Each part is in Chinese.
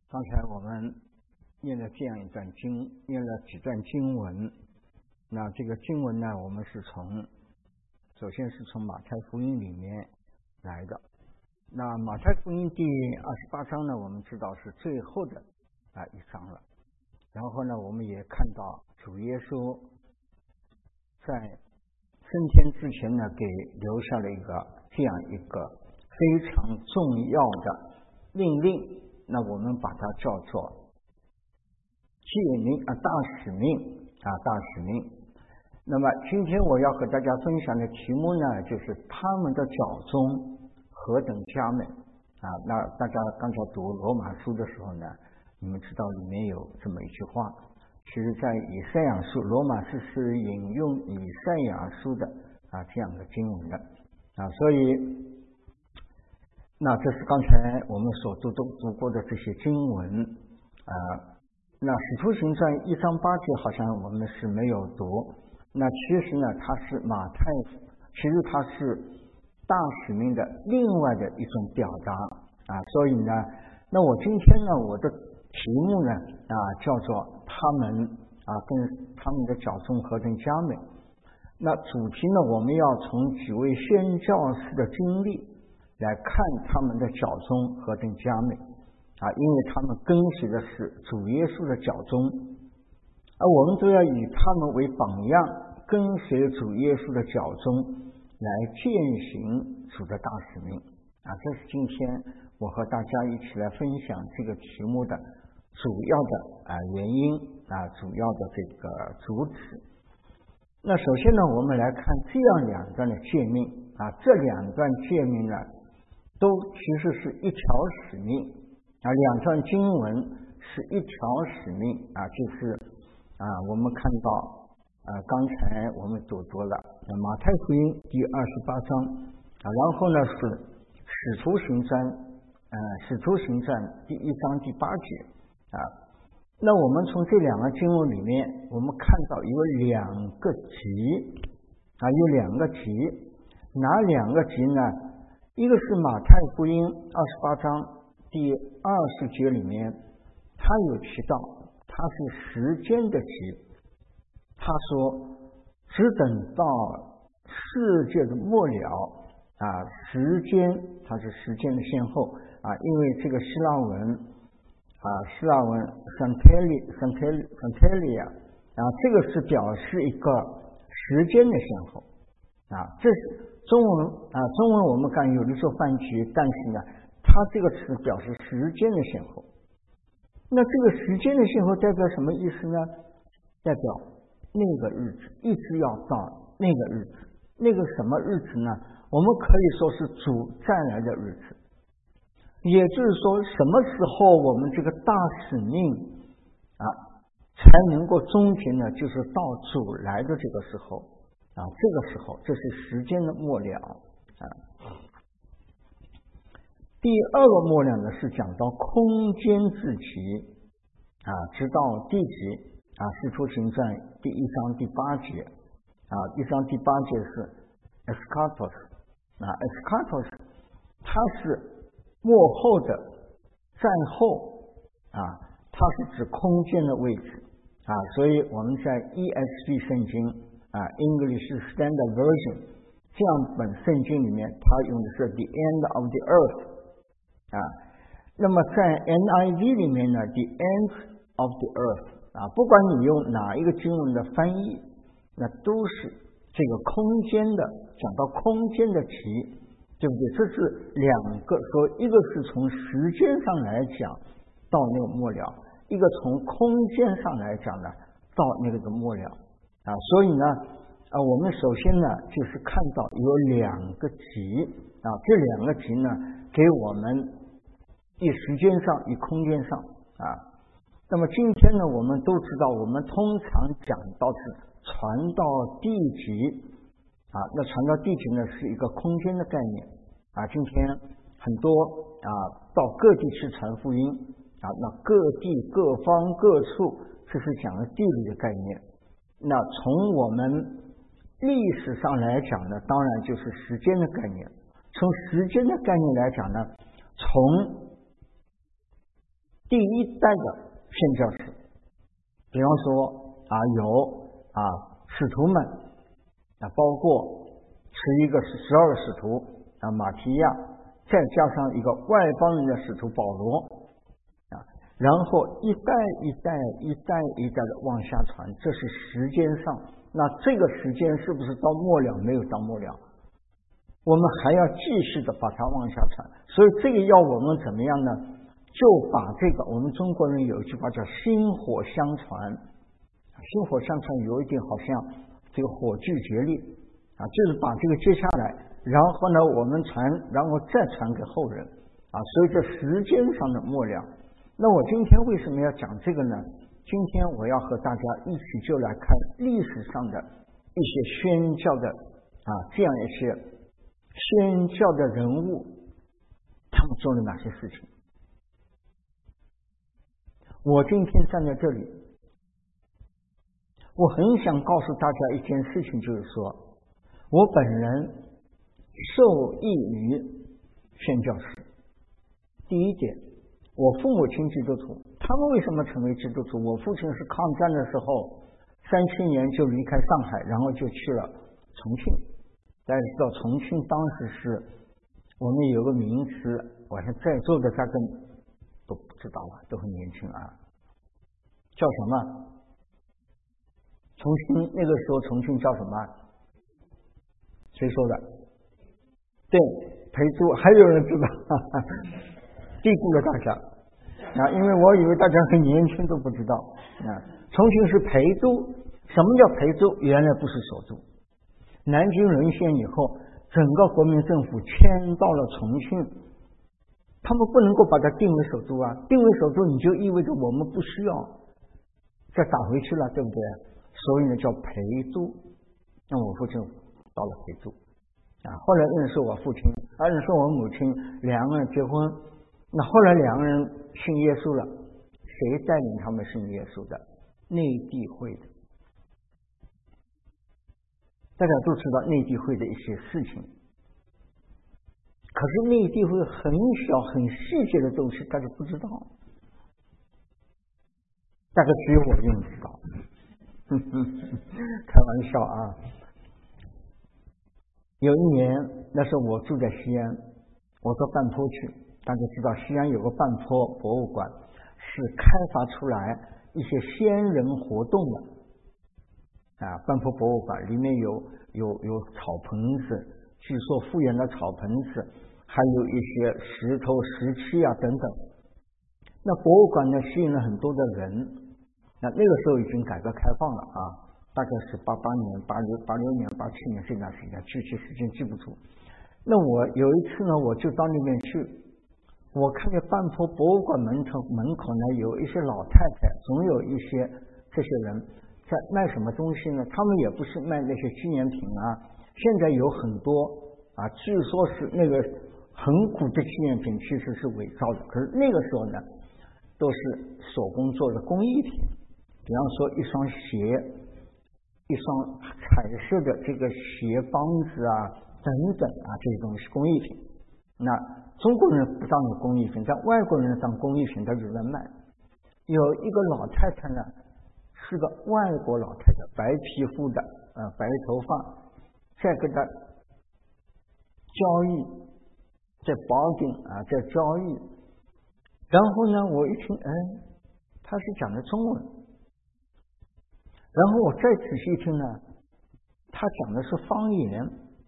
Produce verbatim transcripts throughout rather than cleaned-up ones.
刚才我们念了这样一段经，念了几段经文。那这个经文呢，我们是从首先是从马太福音里面来的。那马太福音第二十八章呢，我们知道是最后的啊一章了。然后呢，我们也看到主耶稣在升天之前呢，给留下了一个这样一个非常重要的命令。那我们把它叫做诫命啊，大使命啊，大使命。那么今天我要和大家分享的题目呢，就是他们的脚中何等佳美啊。那大家刚才读罗马书的时候呢，你们知道里面有这么一句话，其实在以赛亚书，罗马书是引用以赛亚书的啊这样的经文的啊，所以那这是刚才我们所读都读过的这些经文啊。那使徒行传一章八节好像我们是没有读，那其实呢，它是马太，其实它是大使命的另外的一种表达啊。所以呢，那我今天呢，我的题目呢啊叫做他们啊跟他们的脚中何等佳美。那主题呢，我们要从几位宣教士的经历来看他们的脚中何等佳美啊，因为他们跟随的是主耶稣的脚中，而我们都要以他们为榜样，跟随主耶稣的脚中来践行主的大使命啊。这是今天我和大家一起来分享这个题目的主要的啊原因啊，主要的这个主旨。那首先呢，我们来看这样两段的诫命啊，这两段诫命呢，都其实是一条使命啊，两段经文是一条使命啊，就是啊，我们看到啊，刚才我们读读了马太福音第二十八章啊，然后呢是使徒行传啊，使徒行传第一章第八节啊。那我们从这两个经文里面，我们看到有两个级啊，有两个级，哪两个级呢？一个是马太福音二十八章第二十节里面，他有提到他是时间的节，他说只等到世界的末了啊，时间它是时间的先后啊，因为这个希腊文啊，希腊文 Santelia 啊，这个是表示一个时间的先后啊，这是中文啊，中文我们看有的时候翻译，但是呢，它这个词表示时间的先后。那这个时间的先后代表什么意思呢？代表那个日子一直要到那个日子，那个什么日子呢？我们可以说是主再来的日子，也就是说，什么时候我们这个大使命啊才能够终结呢？就是到主来的这个时候。啊，这个时候，这是时间的末了啊。第二个末了呢，是讲到空间至极啊，直到地极啊。使徒行传第一章第八节啊，一章第八节是 eschatos 啊 eschatos， 它是末后的战后啊，它是指空间的位置啊，所以我们在 E S V 圣经啊 ，English Standard Version 这样本圣经里面，它用的是 the end of the earth 啊。那么在 N I V 里面呢 ，the end of the earth 啊，不管你用哪一个经文的翻译，那都是这个空间的，讲到空间的题，对不对？这是两个说，一个是从时间上来讲到那个末了，一个从空间上来讲呢，到那个的末了。啊，所以呢，啊，我们首先呢，就是看到有两个级啊，这两个级呢，给我们以时间上、以空间上啊。那么今天呢，我们都知道，我们通常讲到是传到地级啊，那传到地级呢是一个空间的概念啊。今天很多啊，到各地去传福音啊，那各地各方各处，这是讲的地理的概念。那从我们历史上来讲呢，当然就是时间的概念。从时间的概念来讲呢，从第一代的宣教士，比方说啊有啊使徒们啊，包括十一个十二个使徒啊马提亚，再加上一个外邦人的使徒保罗啊，然后一代一代一代一代的往下传，这是时间上。那这个时间是不是到末了？没有到末了，我们还要继续的把它往下传。所以这个要我们怎么样呢？就把这个，我们中国人有一句话叫薪火相传，薪火相传有一点好像这个火炬竭力啊，就是把这个接下来，然后呢我们传，然后再传给后人啊。所以这时间上的末了。那我今天为什么要讲这个呢？今天我要和大家一起就来看历史上的一些宣教的啊，这样一些宣教的人物，他们做了哪些事情。我今天站在这里，我很想告诉大家一件事情，就是说我本人受益于宣教士。第一点，我父母亲基督徒，他们为什么成为基督徒？我父亲是抗战的时候三七年就离开上海，然后就去了重庆。大家知道重庆当时是我们有个名词，我想在座的大概都不知道了，都很年轻啊，叫什么？重庆那个时候重庆叫什么？谁说的？对，裴州，还有人知道，哈哈，低估了大家啊！因为我以为大家很年轻都不知道啊。重庆是裴州，什么叫裴州？原来不是首都。南京沦陷以后，整个国民政府迁到了重庆，他们不能够把它定为首都啊！定为首都，你就意味着我们不需要再打回去了，对不对？所以呢，叫裴州。那我父亲到了裴州啊，后来认识我父亲，啊，认识我母亲，两个人结婚。那后来两个人信耶稣了，谁带领他们信耶稣的？内地会的。大家都知道内地会的一些事情，可是内地会很小很细节的东西大家不知道，大概只有我用知道。开玩笑啊！有一年，那时候我住在西安，我到半坡去。大家知道西安有个半坡博物馆，是开发出来一些先人活动的啊。半坡博物馆里面有有有草棚子，据说复原的草棚子，还有一些石头石器啊等等。那博物馆呢吸引了很多的人。那那个时候已经改革开放了啊，大概是八八年、八六、八六年、八七年这段时间，具体时间记不住。那我有一次呢，我就到那边去，我看见半坡博物馆门口门口呢有一些老太太，总有一些这些人在卖什么东西呢？他们也不是卖那些纪念品啊，现在有很多啊，据说是那个很古的纪念品，其实是伪造的。可是那个时候呢，都是手工做的工艺品。比方说一双鞋，一双彩色的这个鞋帮子啊等等啊，这些东西工艺品。那中国人不当工艺品，但外国人当工艺品，他就在卖。有一个老太太呢，是个外国老太太，白皮肤的，呃，白头发，在跟他交易，在bargain啊，在交易。然后呢，我一听，哎，他是讲的中文。然后我再仔细听呢，他讲的是方言。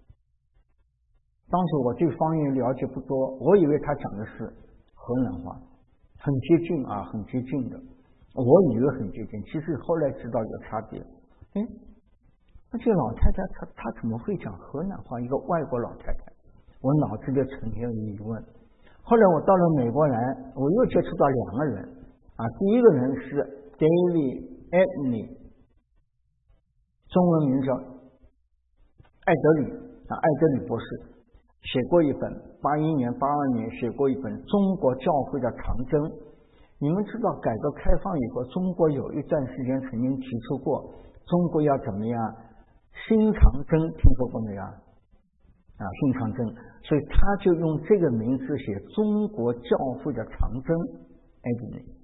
当时我对方言了解不多，我以为他讲的是河南话，很接近啊，很接近的。我以为很接近，其实后来知道有差别。哎，那这老太太她她怎么会讲河南话？一个外国老太太，我脑子里成天有疑问。后来我到了美国来，我又接触到两个人啊，第一个人是 David Edney。中文名叫艾德里啊，艾德里博士写过一本，八一年、八二年写过一本《中国教会的长征》。你们知道，改革开放以后，中国有一段时间曾经提出过，中国要怎么样新长征，听说过没有啊？新长征，所以他就用这个名字写《中国教会的长征》。艾德里。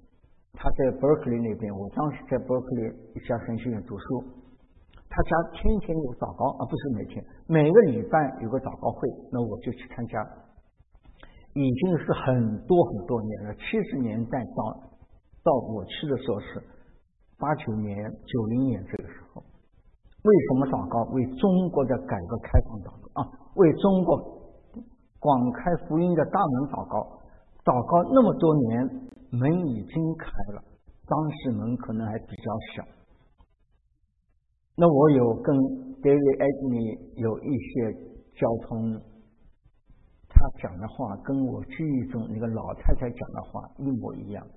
他在 Berkeley 那边，我当时在 Berkeley 一家神学院读书，他家天天有祷告，啊，不是每天，每个礼拜有个祷告会，那我就去参加，已经是很多很多年了，七十年代到到我去的时候是八九年、九零年这个时候。为什么祷告？为中国的改革开放祷告啊，为中国广开福音的大门祷告。祷告那么多年，门已经开了，当时门可能还比较小。那我有跟 David Edney 有一些交通，他讲的话跟我记忆中那个老太太讲的话一模一样。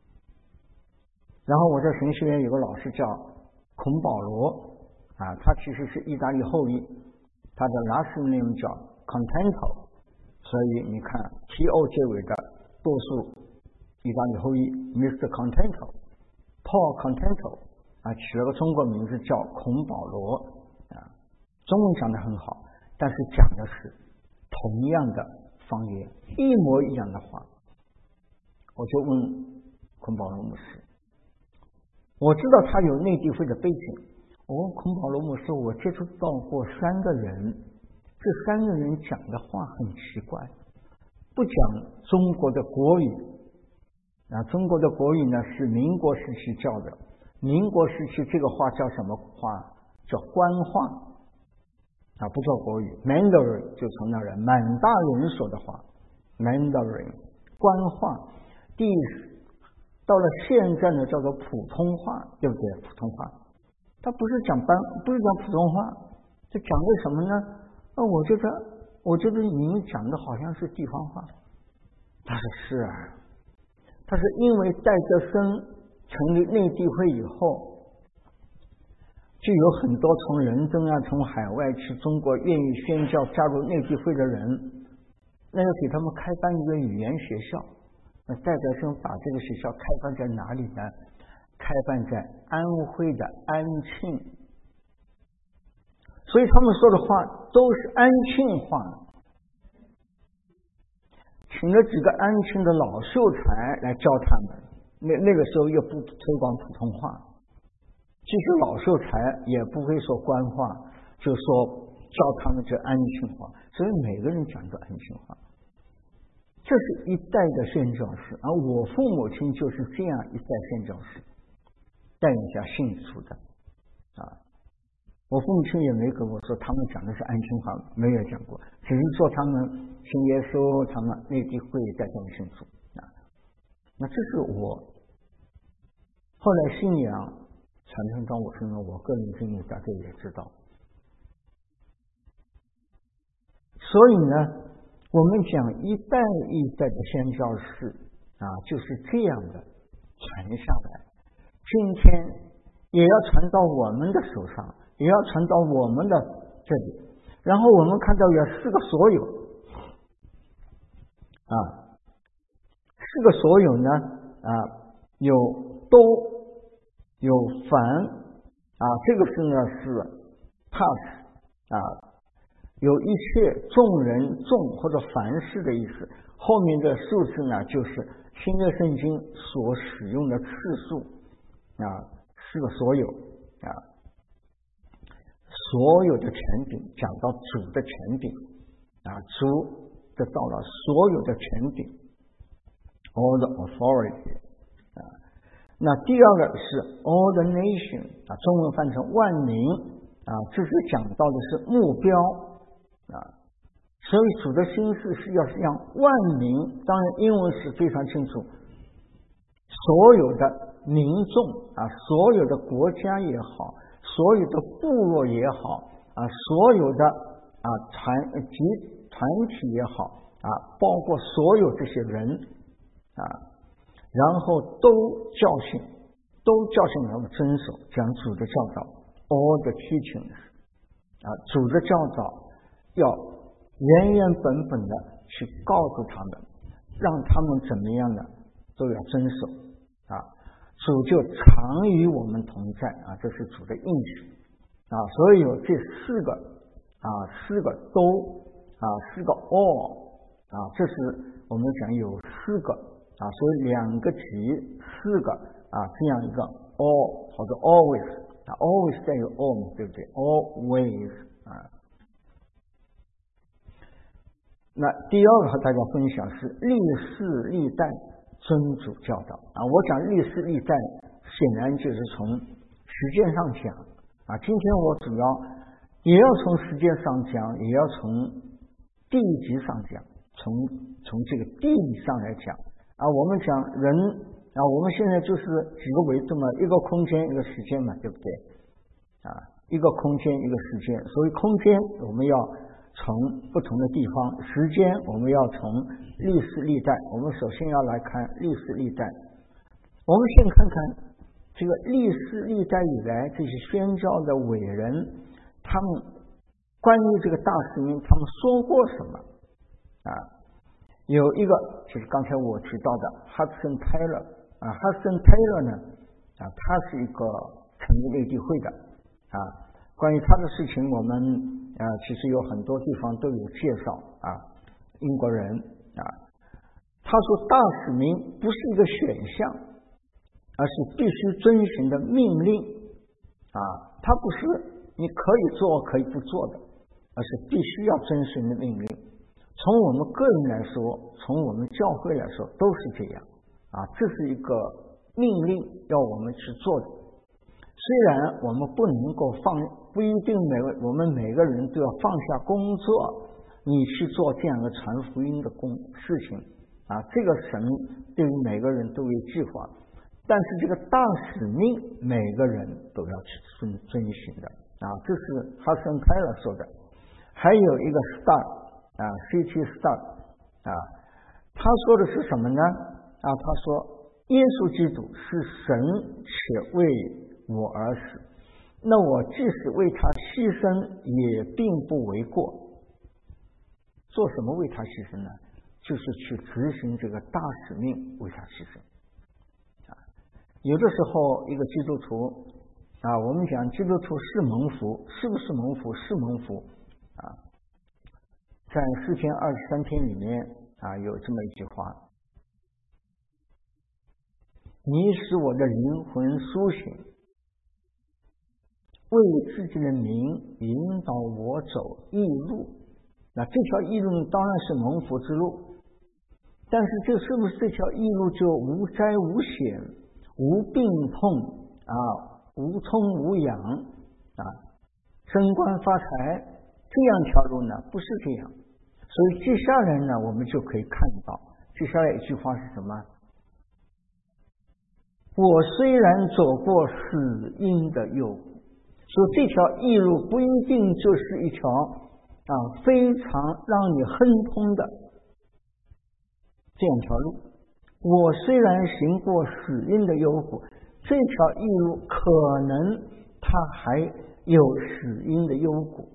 然后我在神学院有个老师叫孔保罗啊，他其实是意大利后裔，他的 last name 叫 Contento， 所以你看 T O 结尾的多数意大利后裔 Mister Contento、Paul Contento 啊，取了个中国名字叫孔保罗啊，中文讲得很好，但是讲的是同样的方言，一模一样的话。我就问孔保罗牧师，我知道他有内地会的背景。哦，孔保罗牧师，我接触到过三个人，这三个人讲的话很奇怪，不讲中国的国语。啊，中国的国语呢是民国时期教的，民国时期这个话叫什么话？叫官话，啊，不叫国语。Mandarin 就从那儿来，满大人说的话 ，Mandarin 官话。第到了现在呢，叫做普通话，对不对？普通话。他不是讲班，不是讲普通话，这讲的什么呢？啊，我觉得，我觉得你们讲的好像是地方话。他说是啊，他是因为戴德生成立内地会以后，就有很多从伦敦啊、从海外去中国愿意宣教加入内地会的人，那要给他们开办一个语言学校。那戴德生把这个学校开办在哪里呢？开办在安徽的安庆，所以他们说的话都是安庆话。请了几个安庆的老秀才来教他们，那那个时候又不推广普通话，其实老秀才也不会说官话，就说教他们这安庆话，所以每个人讲的安庆话。这是一代的宣教士，而我父母亲就是这样一代宣教士。带人家信主的啊，我父母亲也没跟我说他们讲的是安庆话，没有讲过，只是说他们信耶稣，他们内地会带他们信主啊。那这是我后来信仰产生到我身上，我个人经历大家也知道。所以呢，我们讲一代一代的宣教士啊，就是这样的传下来。今天也要传到我们的手上，也要传到我们的这里。然后我们看到有四个所有啊，四个所有呢啊，有都，有凡啊，这个是呢是 pass 啊，有一切众人众或者凡事的意思。后面的数字呢，就是新约圣经所使用的次数。啊，是个所有啊，所有的权柄讲到主的权柄啊，主得到了所有的权柄 ，all the authority 啊。那第二个是 all the nation 啊，中文翻成万民啊，这是讲到的是目标啊。所以主的心思是要让万民，当然英文是非常清楚，所有的民众啊，所有的国家也好，所有的部落也好啊，所有的啊团集团体也好啊，包括所有这些人啊，然后都教训，都教训他们遵守讲主的教导 ，all the teachings 啊，主的教导要原原本本的去告诉他们，让他们怎么样呢，都要遵守啊。主就常与我们同在啊，这是主的应许啊，所以有这四个啊，四个都啊，四个 all 啊，这是我们讲有四个啊，所以两个及四个啊，这样一个 all 或者 always 啊 ，always 带有 all 对不对 ？always 啊。那第二个和大家分享是历世历代遵主教导啊，我讲历世历代，显然就是从时间上讲啊。今天我主要也要从时间上讲，也要从地级上讲，从从这个地理上来讲啊。我们讲人啊，我们现在就是几个维度嘛，一个空间，一个时间嘛，对不对？啊，一个空间，一个时间。所以空间我们要从不同的地方，时间我们要从历史历代。我们首先要来看历史历代。我们先看看这个历史历代以来这些宣教的伟人，他们关于这个大使命，他们说过什么啊？有一个就是刚才我提到的 Hudson Taylor 啊 ，Hudson Taylor 呢啊，他是一个成立内地会的啊。关于他的事情，我们啊其实有很多地方都有介绍啊。英国人啊，他说大使命不是一个选项，而是必须遵循的命令啊。它不是你可以做可以不做的，而是必须要遵循的命令。从我们个人来说，从我们教会来说，都是这样啊。这是一个命令，要我们去做的。虽然我们不能够放，不一定每个我们每个人都要放下工作，你去做这样的传福音的工事情啊。这个神对于每个人都有计划，但是这个大使命，每个人都要去遵遵循的啊。这是哈森泰勒说的。还有一个 star 啊 ，C T star 啊，他说的是什么呢？啊，他说耶稣基督是神，且为我而死，那我即使为他牺牲，也并不为过。做什么为他牺牲呢？就是去执行这个大使命，为他牺牲。啊，有的时候一个基督徒啊，我们讲基督徒是蒙福，是不是蒙福？是蒙福啊。在诗篇二十三篇里面啊，有这么一句话：你使我的灵魂苏醒，为自己的名引导我走义路。那这条义路当然是蒙福之路，但是这是不是这条义路就无灾无险、无病痛啊、无聪无养啊、升官发财这样一条路呢？不是这样。所以接下来呢，我们就可以看到，接下来一句话是什么？我虽然走过死荫的幽谷，所以这条义路不一定就是一条啊非常让你亨通的这样一条路。我虽然行过死荫的幽谷，这条义路可能它还有死荫的幽谷，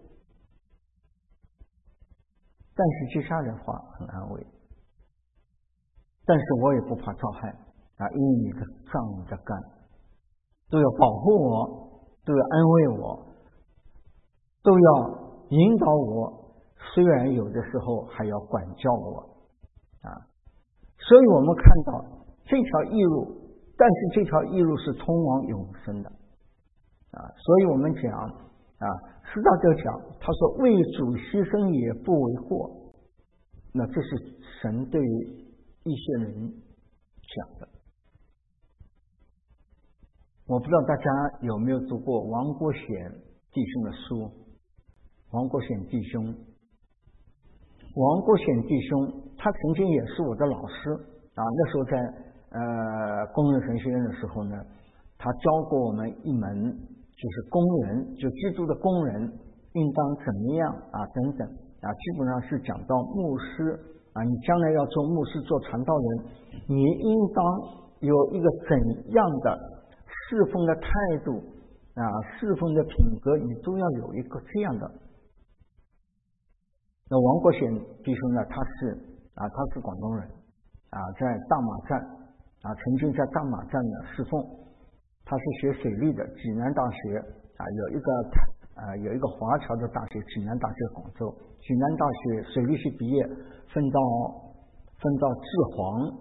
但是接下来的话很安慰。但是我也不怕遭害啊，因为你的杖你的竿都要保护我，都要安慰我，都要引导我，虽然有的时候还要管教我啊。所以我们看到这条义路，但是这条义路是通往永生的啊。所以我们讲啊，施大德讲，他说为主牺牲也不为过，那这是神对于一些人讲的。我不知道大家有没有读过王国显弟兄的书。王国显弟兄，王国显弟兄，他曾经也是我的老师啊。那时候在呃工人神学院的时候呢，他教过我们一门，就是工人，就基督的工人应当怎么样啊等等啊，基本上是讲到牧师啊，你将来要做牧师做传道人，你应当有一个怎样的侍奉的态度啊，侍奉的品格，你都要有一个这样的。那王国显弟兄呢，他是啊，他是广东人啊，在大马站啊，曾经在大马站呢侍奉。他是学水利的，济南大学啊，有一个啊有一个华侨的大学，济南大学广州，济南大学水利系毕业，分到分到治黄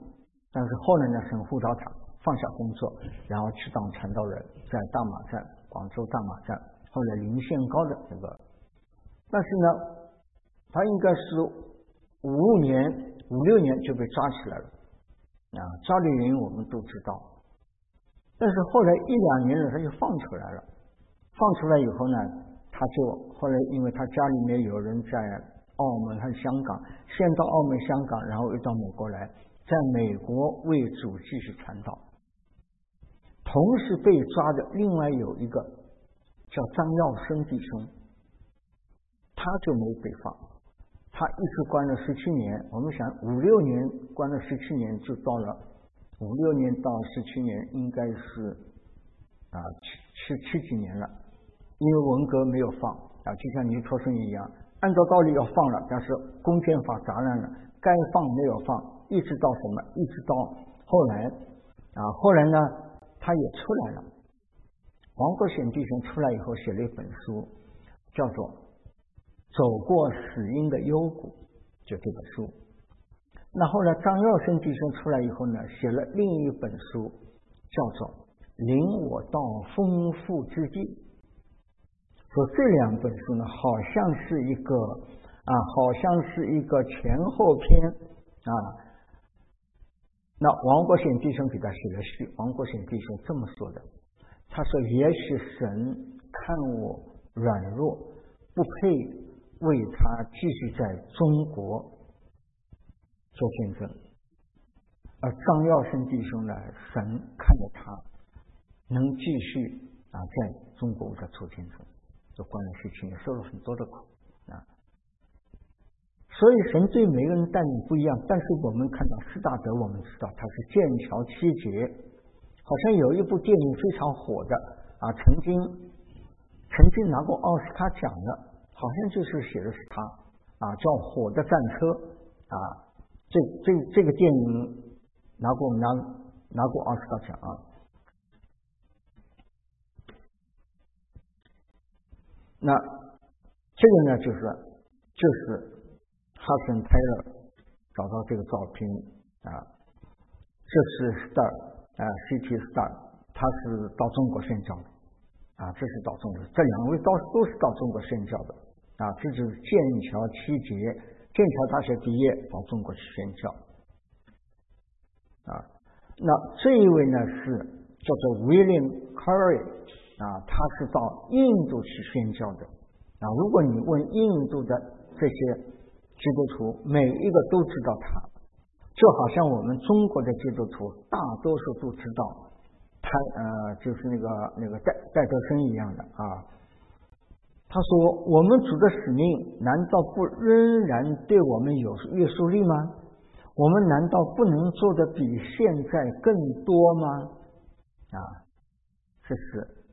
但是后来呢，神呼召他放下工作，然后去当传道人，在大马站，广州大马站，后来临县高的这个，但是呢，他应该是五五年、五六年就被抓起来了，啊，抓的原因我们都知道。但是后来一两年了，他就放出来了。放出来以后呢，他就后来因为他家里面有人在澳门和香港，先到澳门、香港，然后又到美国来，在美国为主继续传道。同时被抓的另外有一个叫张耀生弟兄，他就没被放，他一直关了十七年。我们想五六年关了十七年，就到了五六年到十七年，应该是啊七七七几年了。因为文革没有放啊，就像尼克松一样，按照道理要放了，但是公检法砸烂了，该放没有放，一直到什么？一直到后来啊，后来呢，他也出来了。王国显弟兄出来以后，写了一本书，叫做《走过死荫的幽谷》，就这本书。那后来张耀生弟兄出来以后呢，写了另一本书，叫做《领我到丰富之地》。说这两本书呢，好像是一个啊，好像是一个前后篇啊。那王国显弟兄给他写了序，王国显弟兄这么说的，他说：“也许神看我软弱，不配为他继续在中国做见证，而张耀生弟兄呢，神看着他能继续啊在中国的做见证。”就关了十七年，受了很多的苦啊。所以神对每个人待遇不一样，但是我们看到施大德，我们知道他是剑桥七杰，好像有一部电影非常火的啊，曾经曾经拿过奥斯卡奖的，好像就是写的是他啊，叫《火的战车》啊，这这这个电影拿过拿拿过奥斯卡奖啊。那这个呢，就是就是哈森泰勒找到这个照片啊，这是 Star 啊 ，C T Star， 他是到中国宣教的啊，这是到中国，这两位都都是到中国宣教的啊，这就是剑桥七杰，剑桥大学毕业到中国去宣教啊。那这一位呢是叫做 William Curry。啊，他是到印度去宣教的啊。如果你问印度的这些基督徒，每一个都知道他，就好像我们中国的基督徒大多数都知道他，呃，就是那个那个戴戴德生一样的啊。他说：“我们主的使命难道不仍然对我们有约束力吗？我们难道不能做的比现在更多吗？”啊，这是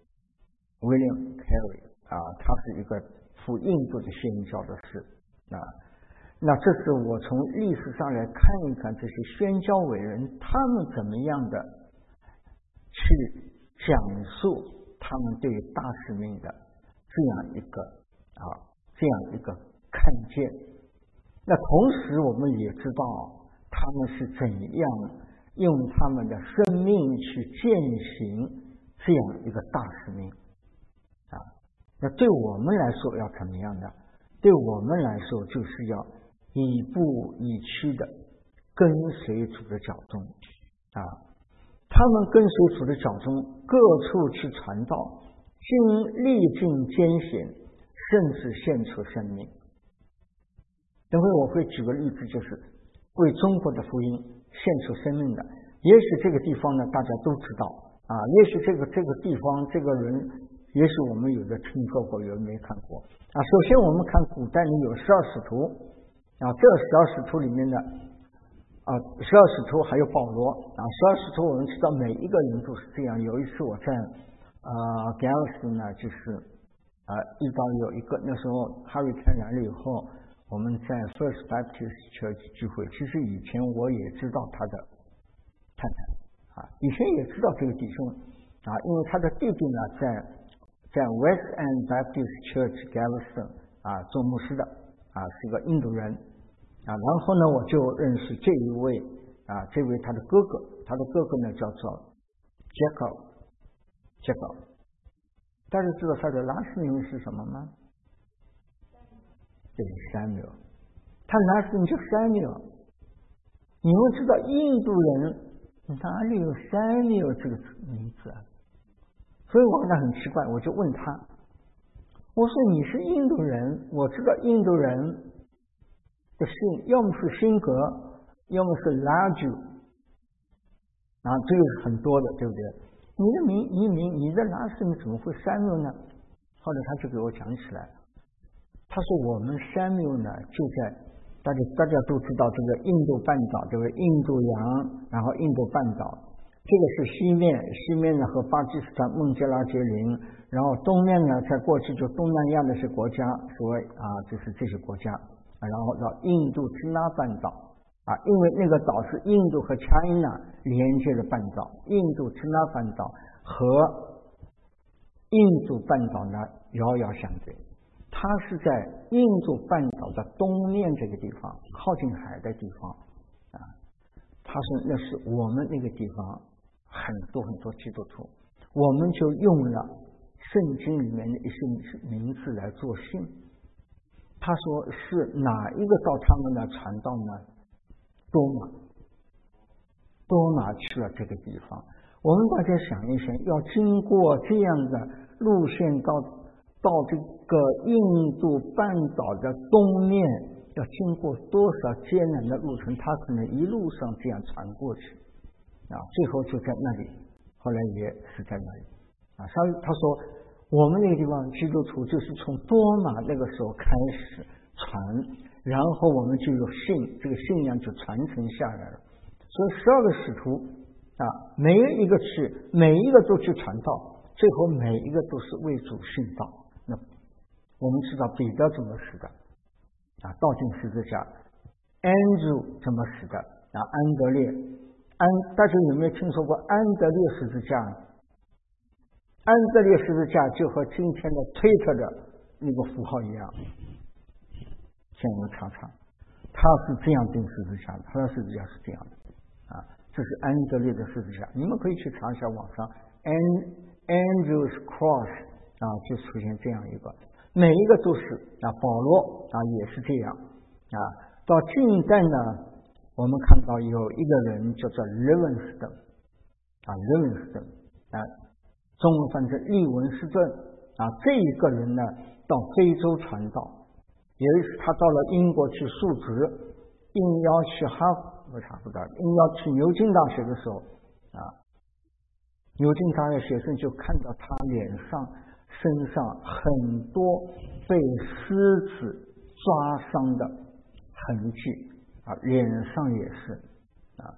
William Carey 啊，他是一个赴印度的宣教的事啊。那这是我从历史上来看一看这些宣教伟人，他们怎么样的去讲述他们对大使命的这样一个啊这样一个看见。那同时我们也知道他们是怎样用他们的生命去践行这样一个大使命。那对我们来说要怎么样呢？对我们来说就是要一步一趋的跟随主的脚踪啊。他们跟随主的脚踪，各处去传道，经历尽艰险，甚至献出生命。等会我会举个例子，就是为中国的福音献出生命的。也许这个地方呢，大家都知道啊。也许这个这个地方这个人，也许我们有的听说过，有的没看过啊。首先我们看古代里有十二使徒啊，这十二使徒里面的啊，十二使徒还有保罗啊，十二使徒我们知道每一个人都是这样。有一次我在啊 Galveston 呢，就是啊遇到有一个，那时候哈瑞开来了以后，我们在 First Baptist Church 聚会。其实以前我也知道他的太太啊，以前也知道这个弟兄啊，因为他的弟弟呢在。在 West End Baptist Church Galveston 啊做牧师的啊，是个印度人啊。然后呢，我就认识这一位啊，这位他的哥哥，他的哥哥呢叫做 Jacob Jacob。大家知道他的拉斯名是什么吗？对，Samuel。他拉斯名叫 Samuel。你们知道印度人哪里有 Samuel 这个名字啊？所以我跟他很奇怪，我就问他，我说你是印度人，我知道印度人的姓要么是辛格，要么是拉朱，啊，这个是很多的，对不对？你的名，你名，你的拉斯名怎么会 Samuel 呢？后来他就给我讲起来，他说我们 Samuel 呢就在大家大家都知道这个印度半岛，这个印度洋，然后印度半岛。这个是西面，西面呢和巴基斯坦孟加拉接邻，然后东面呢，在过去就东南亚那些国家，所谓啊，就是这些国家，啊、然后到印度支那半岛啊，因为那个岛是印度和 China 连接的半岛，印度支那半岛和印度半岛呢遥遥相对，它是在印度半岛的东面这个地方，靠近海的地方啊，他说那是我们那个地方。很多很多基督徒，我们就用了圣经里面的一些名字来做信。他说是哪一个到他们那传道呢？多马，多马去了这个地方。我们大家想一想，要经过这样的路线到到这个印度半岛的东面，要经过多少艰难的路程？他可能一路上这样传过去。啊，最后就在那里，后来也是在那里啊。他他说，我们那个地方基督徒就是从多马那个时候开始传，然后我们就有信，这个信仰就传承下来了。所以十二个使徒啊，每一个去，每一个都去传道，最后每一个都是为主殉道。那我们知道彼得怎么死的啊？倒进十字架。Andrew 怎么死的啊？安德烈。安，大家有没有听说过安德烈十字架？安德烈十字架就和今天的推特的那个符号一样，现在查查，他是这样钉十字架的，他的十字架是这样的啊，这是安德烈的十字架，你们可以去查一下网上 An Andrew's Cross 啊，就出现这样一个，每一个都是啊，保罗啊也是这样啊，到近代呢。我们看到有一个人叫做 Livingstone 啊 Livingstone 啊，中文翻成利文斯顿啊，这一个人呢到非洲传道，有一次他到了英国去述职，应邀去哈佛查不到，应邀去牛津大学的时候啊，牛津大学学生就看到他脸上身上很多被狮子抓伤的痕迹。啊，脸上也是啊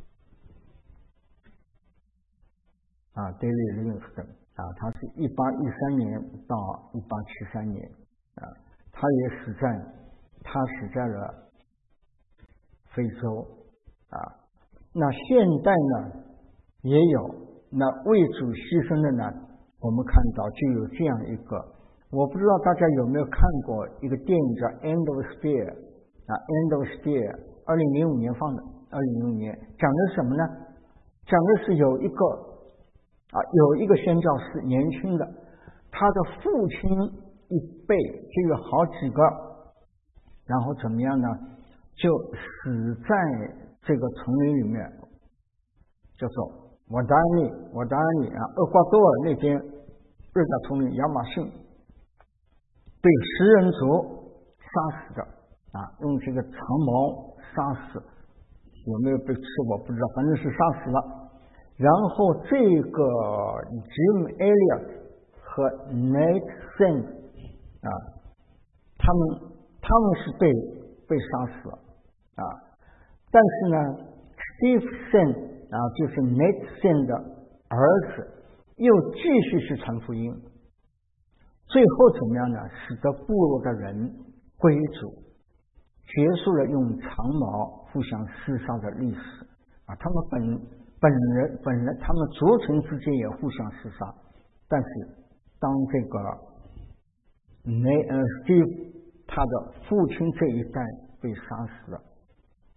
啊 ，Daily Livingstone 啊，他是一八一三年到一八七三年啊，他也死在他死在了非洲啊。那现代呢也有，那为主牺牲的呢，我们看到就有这样一个，我不知道大家有没有看过一个电影叫《End of Spear》。啊 ，End of Spear， 二零零五年放的，二零零五年讲的是什么呢？讲的是有一个啊，有一个宣教士，年轻的，他的父亲一辈就有好几个，然后怎么样呢？就死在这个丛林里面，叫做瓦达尼，瓦达尼啊，厄瓜多尔那边热带丛林亚马逊，被食人族杀死的。啊，用这个长矛杀死，有没有被吃我不知道，反正是杀死了。然后这个 Jim Elliot 和 Nate Saint 啊，他们他们是被被杀死了啊。但是呢 ，Steve Saint 啊，就是 Nate Saint 的儿子，又继续去传福音。最后怎么样呢？使得部落的人归主。结束了用长矛互相厮杀的历史啊，他们本本人本人他们族群之间也互相厮杀，但是当这个内呃 Steve 他的父亲这一代被杀死了，他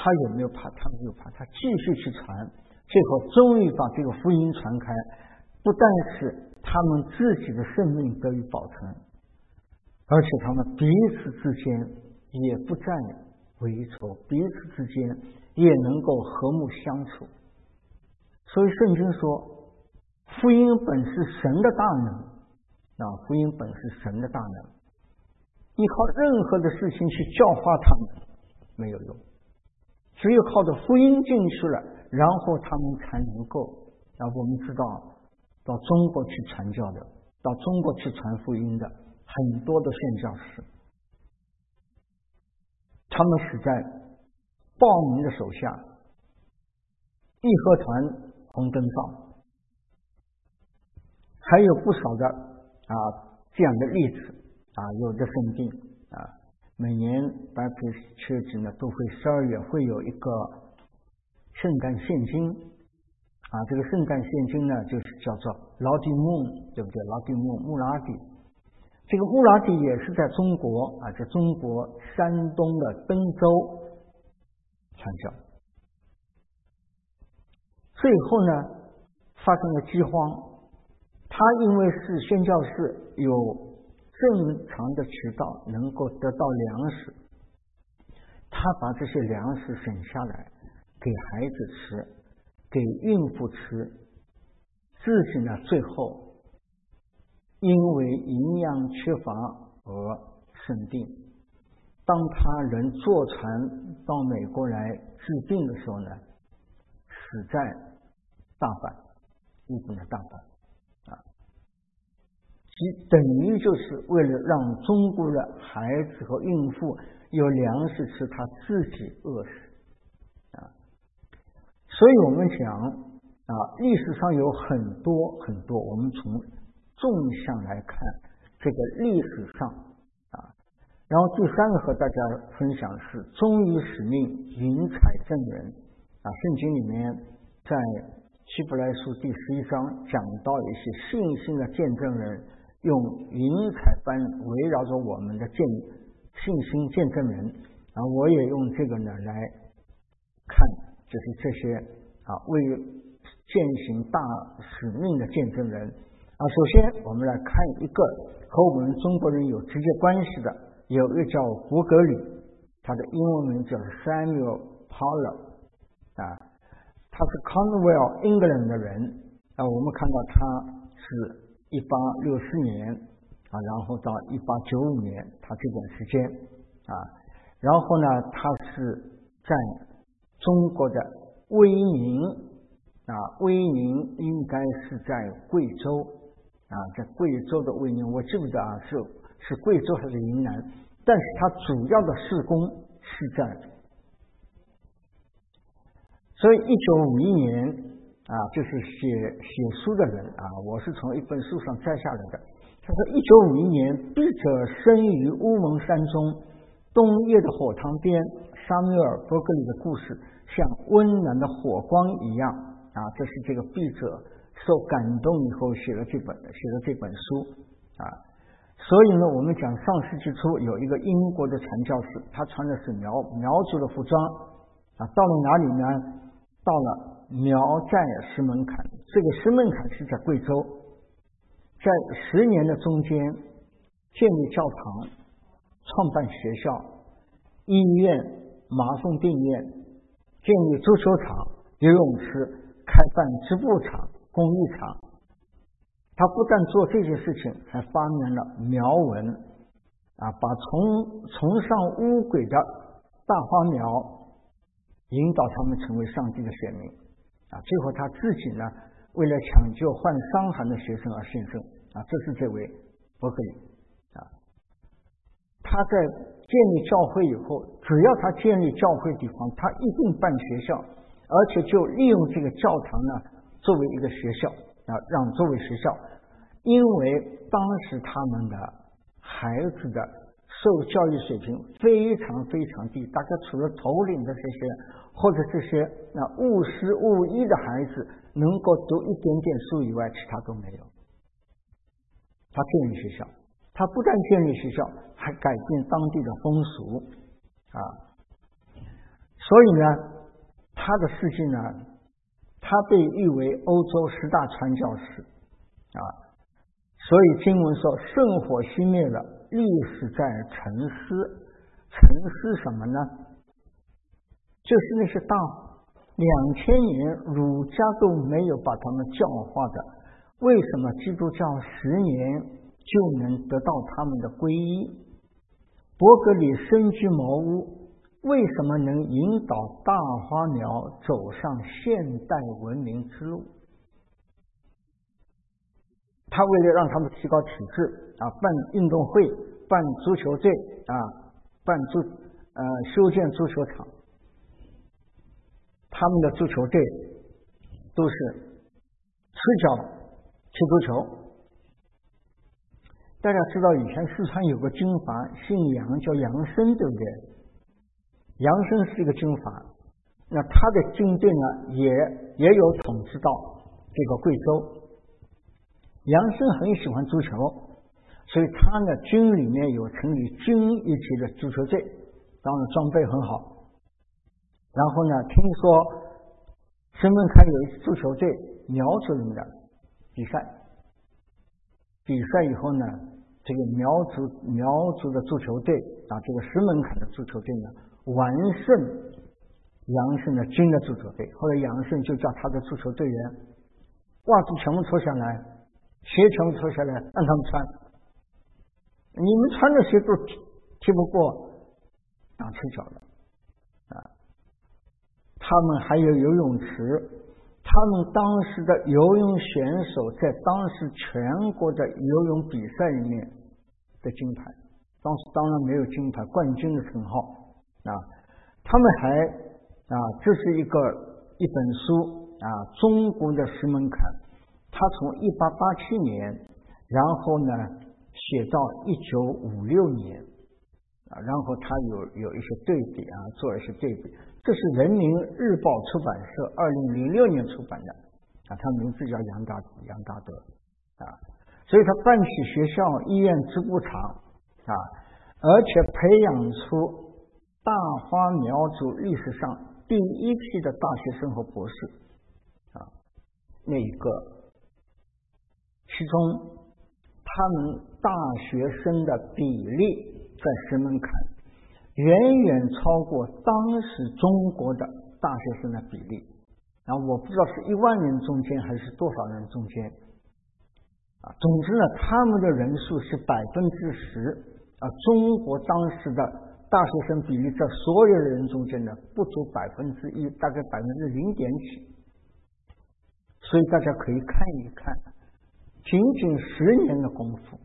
他有没有怕？他没有怕，他继续去传，最后终于把这个福音传开。不但是他们自己的生命得以保存，而且他们彼此之间也不再为仇，彼此之间也能够和睦相处。所以圣经说，福音本是神的大能啊，福音本是神的大能，依靠任何的事情去教化他们没有用，只有靠着福音进去了，然后他们才能够啊，我们知道到中国去传教的，到中国去传福音的很多的宣教士，他们是在暴民的手下，义和团红灯照，还有不少的啊这样的例子啊，有的圣经啊，每年白皮车子呢都会十二月会有一个圣诞献金啊，这个圣诞献金呢就是叫做劳迪木，对不对？劳迪木穆拉底，这个穆拉底也是在中国啊，在中国山东的登州传教，最后呢发生了饥荒。他因为是宣教士，有正常的渠道能够得到粮食，他把这些粮食省下来给孩子吃，给孕妇吃，自己呢最后因为营养缺乏而生病。当他人坐船到美国来治病的时候呢，死在大阪，日本的大阪啊，即等于就是为了让中国的孩子和孕妇有粮食吃，他自己饿死啊。所以我们讲啊，历史上有很多很多，我们从纵向来看这个历史上啊。然后第三个和大家分享是忠于使命，云彩证人啊，圣经里面在希伯来书第十一章讲到一些信心的见证人，用云彩般围绕着我们的见信心见证人啊，我也用这个呢来看，就是这些啊为践行大使命的见证人啊。首先我们来看一个和我们中国人有直接关系的，有一个叫伯格里，他的英文名叫 Samuel Powell 啊，他是 Cornwall England 的人啊。我们看到他是一八六四年啊，然后到一八九五年，他这段时间啊，然后呢，他是在中国的威宁啊，威宁应该是在贵州啊，在贵州的威宁，我记不得啊，是是贵州还是云南，但是他主要的事工是在，所以一九五一年啊，就是写写书的人啊，我是从一本书上摘下来的。他说，一九五一年，笔者生于乌蒙山中东叶的火塘边，沙缪尔·伯格里的故事像温暖的火光一样啊，这是这个笔者受感动以后写了这本写了这本书啊。所以呢，我们讲上世纪初有一个英国的传教士，他穿的是苗苗族的服装啊，到了哪里呢？到了苗寨石门坎，这个石门坎是在贵州，在十年的中间建立教堂，创办学校、医院、麻风病院，建立足球场、游泳池，开办织布厂、工艺厂。他不但做这些事情，还发明了苗文啊，把崇崇尚乌鬼的大花苗引导他们成为上帝的选民啊。最后他自己呢，为了抢救患伤寒的学生而献身啊。这是这位伯格里啊。他在建立教会以后，只要他建立教会地方，他一定办学校，而且就利用这个教堂呢作为一个学校啊，让作为学校，因为当时他们的孩子的受教育水平非常非常低，大概除了头领的这些或者这些啊务实务医的孩子能够读一点点书以外，其他都没有。他建立学校，他不但建立学校，还改变当地的风俗啊。 所以呢，他的事迹呢，他被誉为欧洲十大传教士啊。所以经文说圣火熄灭了，历史在沉思。沉思什么呢？就是那些大两千年儒家都没有把他们教化的，为什么基督教十年就能得到他们的皈依？伯格里深居茅屋，为什么能引导大花苗走上现代文明之路？他为了让他们提高体质啊，办运动会，办足球队啊，办足呃修建足球场。他们的足球队都是赤脚踢足球。大家知道以前四川有个军阀姓杨，叫杨生，对不对？杨生是一个军阀，那他的军队呢也也有统治到这个贵州。杨生很喜欢足球，所以他呢军里面有成立军一级的足球队，当然装备很好。然后呢，听说石门坎有一支足球队苗族人的比赛，比赛以后呢，这个苗族苗族的足球队啊，这个石门坎的足球队呢，完胜杨胜的军的足球队。后来杨胜就叫他的足球队员袜子全部脱下来，鞋全部脱下来，让他们穿。你们穿的鞋都踢踢不过打赤脚的啊。他们还有游泳池，他们当时的游泳选手在当时全国的游泳比赛里面的金牌，当时当然没有金牌冠军的称号啊。他们还啊，这是一个一本书啊，中国的石门坎，他从一八八七年，然后呢写到一九五六年啊，然后他有有一些对比啊，做了一些对比。这是人民日报出版社二零零六年出版的啊，他名字叫杨大杨大德啊，所以他办起学校、医院、织布厂啊，而且培养出大花苗族历史上第一批的大学生和博士啊，那一个，其中他们大学生的比例在石门坎远远超过当时中国的大学生的比例，然后我不知道是一万人中间还是多少人中间啊。总之呢，他们的人数是百分之十啊，中国当时的大学生比例在所有的人中间呢不足百分之一，大概百分之零点几。所以大家可以看一看，仅仅十年的功夫，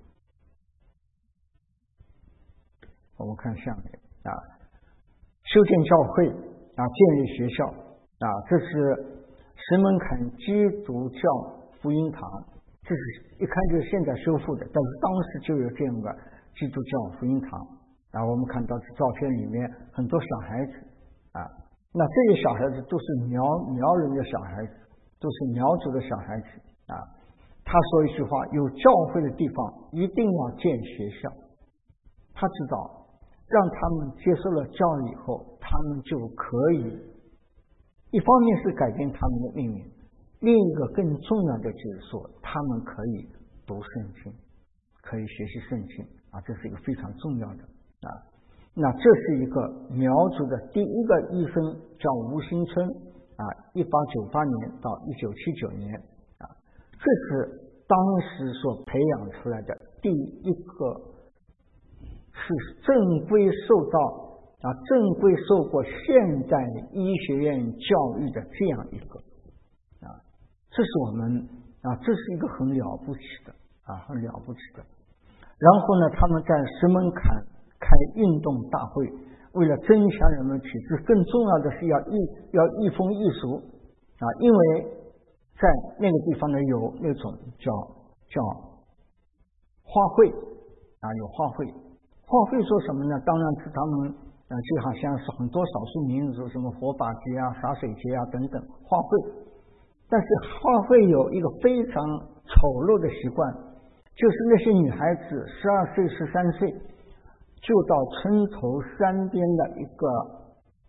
我们看下面。啊，修建教会啊，建立学校啊，这是石门坎基督教福音堂，这是一看就是现在修复的，但是当时就有这样的基督教福音堂啊。我们看到这照片里面很多小孩子啊，那这些小孩子都是苗苗人的小孩子，都是苗族的小孩子啊。他说一句话：有教会的地方一定要建学校。他知道让他们接受了教育以后，他们就可以一方面是改变他们的命运，另一个更重要的就是说他们可以读圣经，可以学习圣经啊，这是一个非常重要的啊。那这是一个苗族的第一个医生，叫吴新春啊，一八九八年到一九七九年啊，这是当时所培养出来的第一个是正规受到啊正规受过现代医学院教育的这样一个啊，这是我们啊这是一个很了不起的啊很了不起的。然后呢，他们在石门坎开运动大会，为了增强人们体质，更重要的是要易要易风易俗啊，因为在那个地方呢有那种叫叫花卉啊，有花卉。花卉说什么呢？当然是他们啊，就好像是很多少数民族，什么火把节啊、洒水节啊等等花卉。但是花卉有一个非常丑陋的习惯，就是那些女孩子十二岁、十三岁，就到村头山边的一个叫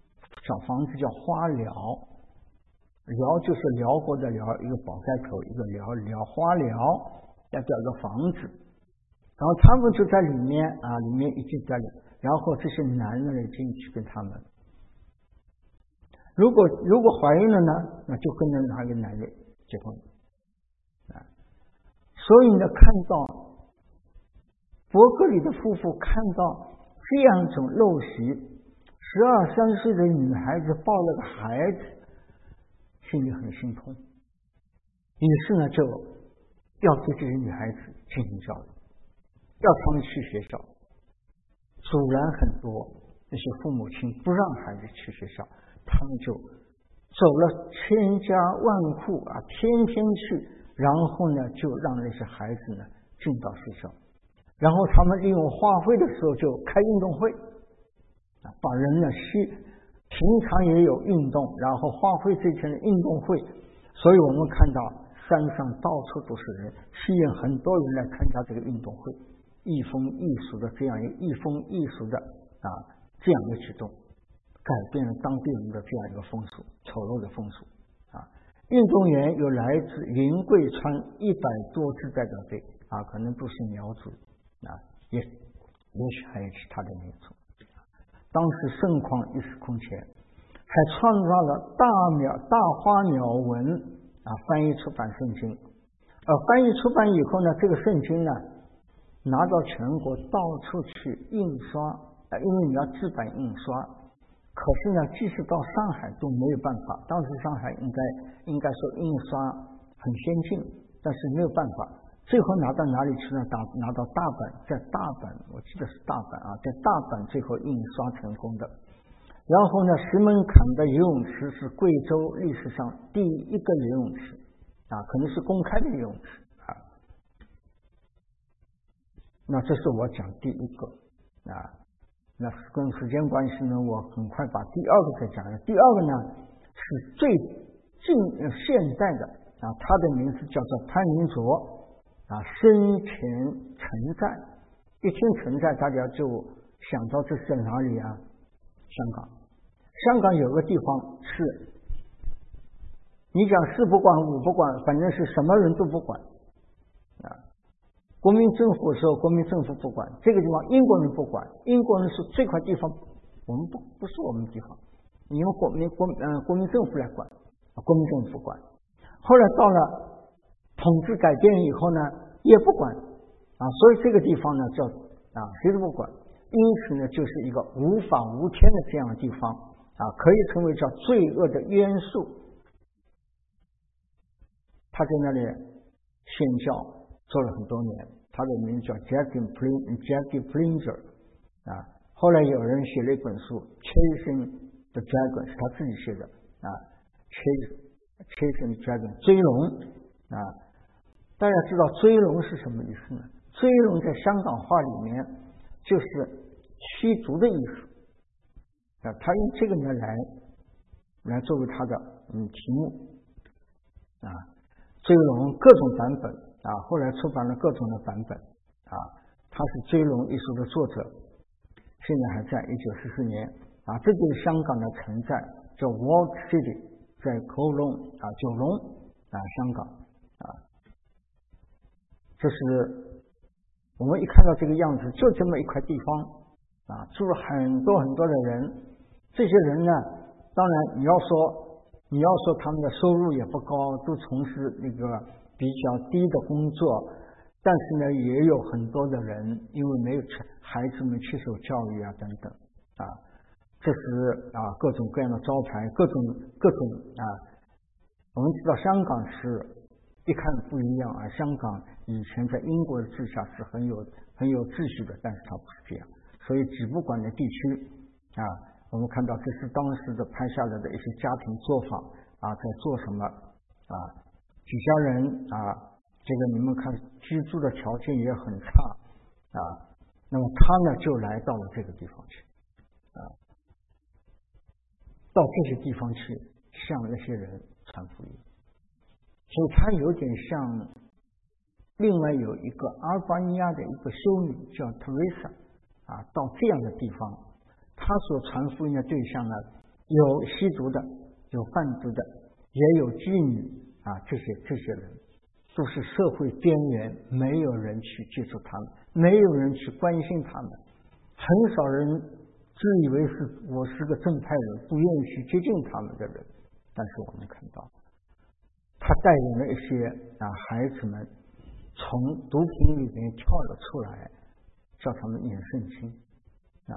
小房子叫花寮，寮就是辽国的辽，一个宝盖头，一个寮，寮花寮，要叫一个房子。然后他们就在里面啊，里面一直在里，然后这些男人进去跟他们，如果如果怀孕了呢，那就跟着哪个男人结婚啊。所以呢，看到伯克里的夫妇看到这样一种陋习，十二三岁的女孩子抱了个孩子，心里很心痛，于是呢，就要对这些女孩子进行教育，要他们去学校。阻拦很多那些父母亲不让孩子去学校，他们就走了千家万户啊，天天去，然后呢，就让那些孩子呢进到学校，然后他们利用花卉的时候就开运动会啊，把人呢吸，平常也有运动，然后花卉这天的运动会，所以我们看到山上到处都是人，吸引很多人来参加这个运动会，异风异俗的这样一个异风异俗的啊这样的举动，改变了当地人的这样一个风俗，丑陋的风俗啊。运动员有来自云贵川一百多支代表队啊，可能都是苗族啊，也也许还有其他的民族。当时盛况一时空前，还创造了大鸟大花鸟文啊，翻译出版圣经。呃，翻译出版以后呢，这个圣经呢，拿到全国到处去印刷，呃，因为你要制版印刷。可是呢，即使到上海都没有办法。当时上海应该应该说印刷很先进，但是没有办法。最后拿到哪里去呢？拿拿到大阪，在大阪，我记得是大阪啊，在大阪最后印刷成功的。然后呢，石门坎的游泳池是贵州历史上第一个游泳池啊，可能是公开的游泳池啊。那这是我讲第一个啊。那跟时间关系呢，我很快把第二个再讲了。第二个呢是最近现代的啊，他的名字叫做潘云卓。啊，生前城寨，一听城寨，大家就想到这是在哪里啊？香港。香港有个地方是，你讲四不管五不管，反正是什么人都不管啊。国民政府的时候，国民政府不管这个地方，英国人不管，英国人说这块地方我们不不是我们地方，你用国民国呃国民政府来管，国民政府管。后来到了统治改变以后呢，也不管啊，所以这个地方呢叫啊谁都不管，因此呢就是一个无法无天的这样的地方啊，可以称为叫罪恶的约束。他在那里宣教做了很多年，他的名字叫 Jackie Jackie Flinger 啊，后来有人写了一本书 Chasing the Dragon， 是他自己写的啊 Chasing the Dragon 追龙啊。大家知道追龙是什么意思呢？追龙在香港话里面就是驱逐的意思啊，他用这个呢来来作为他的嗯题目啊。追龙各种版本啊，后来出版了各种的版本啊。他是追龙一书的作者，现在还在一九四四年啊，这就是香港的城寨，叫 Walled City， 在九龙啊九龙啊香港啊。这是我们一看到这个样子，就这么一块地方啊，住了很多很多的人。这些人呢，当然你要说你要说他们的收入也不高，都从事那个比较低的工作，但是呢，也有很多的人因为没有孩子们去受教育啊等等啊，这是啊各种各样的招牌，各种各种啊。我们知道香港是一看不一样啊，香港以前在英国的治下是很有很有秩序的，但是它不是这样。所以指不管的地区啊，我们看到这是当时的拍下来的一些家庭作坊啊，在做什么啊？几家人啊，这个你们看居住的条件也很差啊。那么他呢就来到了这个地方去啊，到这些地方去向那些人传福音。所以他有点像另外有一个阿尔巴尼亚的一个修女叫特蕾莎啊，到这样的地方，他所传福音的对象呢， 有吸毒的，有贩毒的，也有妓女啊，这些这些人都是社会边缘，没有人去接触他们，没有人去关心他们，很少人自以为是我是个正派人，不愿意去接近他们的人。但是我们看到他带领了一些啊孩子们从毒品里面跳了出来，叫他们念圣经啊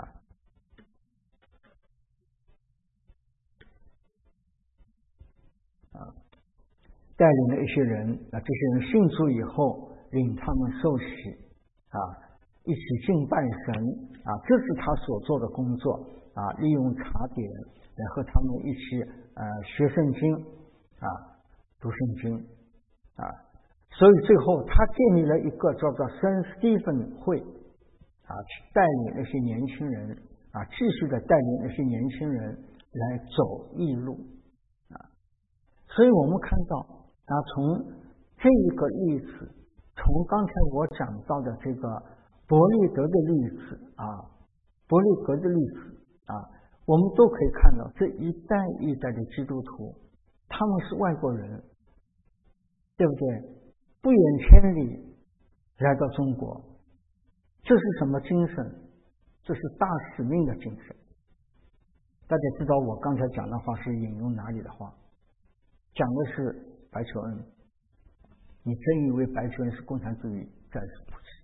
啊，带领了一些人啊，这些人信主以后，领他们受洗啊，一起敬拜神啊，这是他所做的工作啊，利用茶点来和他们一起呃学圣经啊，读圣经啊，所以最后他建立了一个叫做圣斯蒂芬会啊，去带领那些年轻人啊，继续的带领那些年轻人来走义路啊，所以我们看到啊，从这一个例子，从刚才我讲到的这个伯利德的例子啊，伯利格的例子啊，我们都可以看到这一代一代的基督徒，他们是外国人，对不对？不远千里来到中国，这是什么精神？这是大使命的精神。大家知道我刚才讲的话是引用哪里的话？讲的是白求恩。你真以为白求恩是共产主义？暂时不是。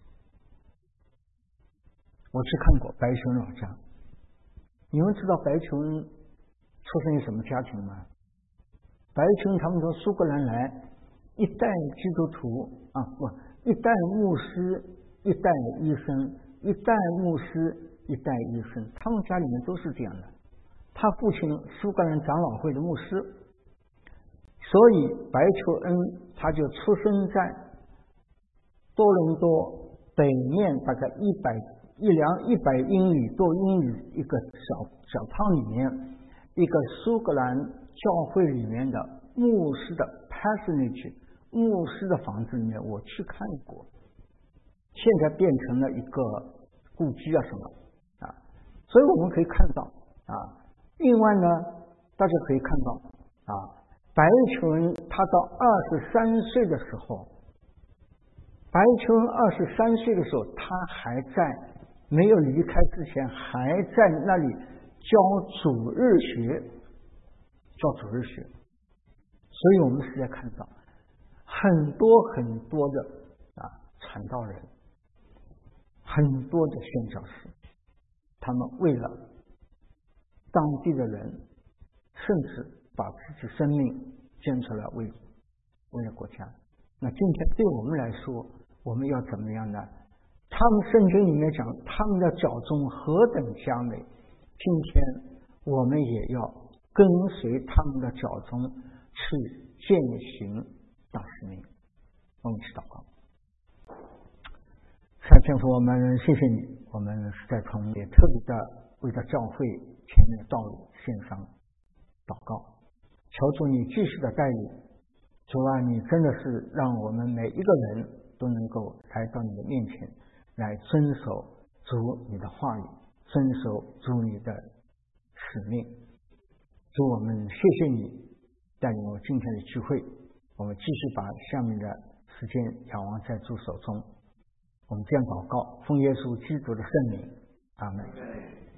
我去看过白求恩老家，你们知道白求恩出生于什么家庭吗？白求恩他们从苏格兰来，一代基督徒啊，不，一代牧师，一代医生，一代牧师，一代医生，他们家里面都是这样的。他父亲苏格兰长老会的牧师，所以白求恩他就出生在多伦多北面大概一百一两一百英里多英里一个小小汤里面，一个苏格兰教会里面的牧师的 parsonage 牧师的房子里面，我去看过，现在变成了一个故居啊什么啊，所以我们可以看到啊。另外呢，大家可以看到啊，白求恩他到二十三岁的时候，白求恩二十三岁的时候，他还在没有离开之前，还在那里教主日学，教主日学。所以我们是在看到很多很多的啊传道人，很多的宣教士，他们为了当地的人，甚至把自己生命捐出来为为了国家。那今天对我们来说，我们要怎么样呢？他们圣经里面讲，他们的脚中何等佳美，今天我们也要跟随他们的脚中去践行大使命。我们一起祷告。上天父，我们谢谢你，我们是在从也特别的为了教会前面的道路献上祷告，求主你继续的带领。主啊，你真的是让我们每一个人都能够来到你的面前，来遵守主你的话语，遵守主你的使命。主，我们谢谢你带领我今天的聚会，我们继续把下面的时间仰望在主手中。我们这样祷告，奉耶稣基督的圣名，阿门。